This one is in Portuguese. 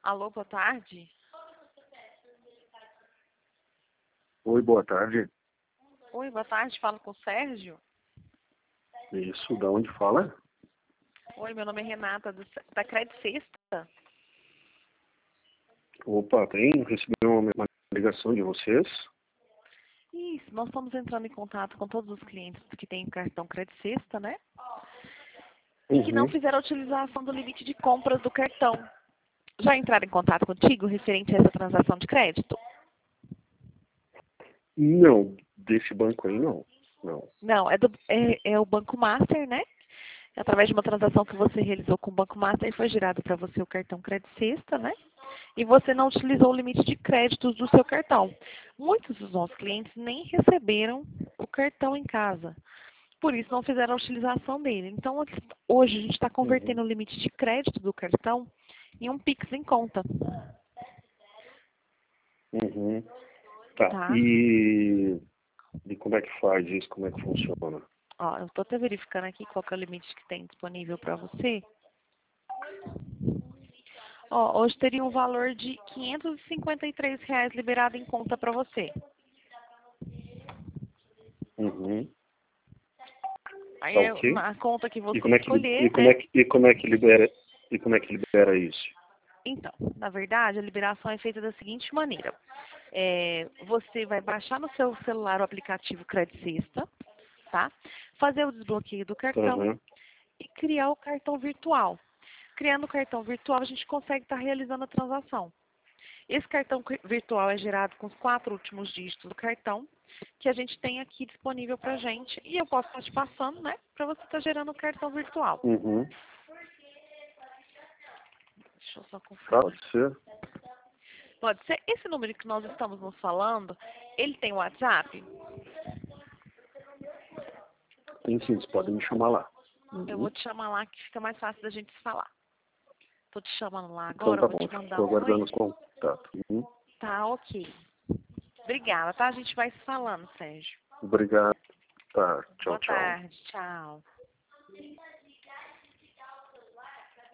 Alô, boa tarde. Oi, boa tarde. Oi, boa tarde, falo com o Sérgio. Isso, da onde fala? Oi, meu nome é Renata, da Crédito Sexta. Opa, recebi uma ligação de vocês. Isso, nós estamos entrando em contato com todos os clientes que têm cartão Crédito Sexta, né? E que não fizeram a utilização do limite de compras do cartão. Já entraram em contato contigo referente a essa transação de crédito? Não, desse banco aí não. Não. Não, é o Banco Master, né? Através de uma transação que você realizou com o Banco Master, foi gerado para você o cartão Crédito Sexta, né? E você não utilizou o limite de créditos do seu cartão. Muitos dos nossos clientes nem receberam o cartão em casa. Por isso, não fizeram a utilização dele. Então, hoje a gente está convertendo o limite de crédito do cartão em um Pix em conta. Tá. Tá? E como é que faz isso? Como é que funciona? Ó, eu estou até verificando aqui qual que é o limite que tem disponível para você. Ó, hoje teria um valor de R$ 553 liberado em conta para você. Aí, Tá ok. na conta que você E como é que, escolher, como é né? que, e como é que libera, e como é que libera isso? Então, na verdade, a liberação é feita da seguinte maneira. Você vai baixar no seu celular o aplicativo Crédito Sexta, tá? Fazer o desbloqueio do cartão e criar o cartão virtual. Criando o cartão virtual, a gente consegue estar realizando a transação. Esse cartão virtual é gerado com os 4 últimos dígitos do cartão, que a gente tem aqui disponível para a gente. E eu posso estar te passando, né, para você estar gerando o cartão virtual. Deixa eu só conferir. Pode ser? Pode ser. Esse número que nós estamos nos falando, ele tem WhatsApp? Tem sim, vocês podem me chamar lá. Eu vou te chamar lá que fica mais fácil da gente se falar. Tô te chamando lá Então agora, tá vou bom, te mandar estou um aguardando oi. os contatos. Tá, ok. Obrigada, tá? A gente vai se falando, Sérgio. Obrigado. Tá, tchau, Boa tchau. tarde, tchau.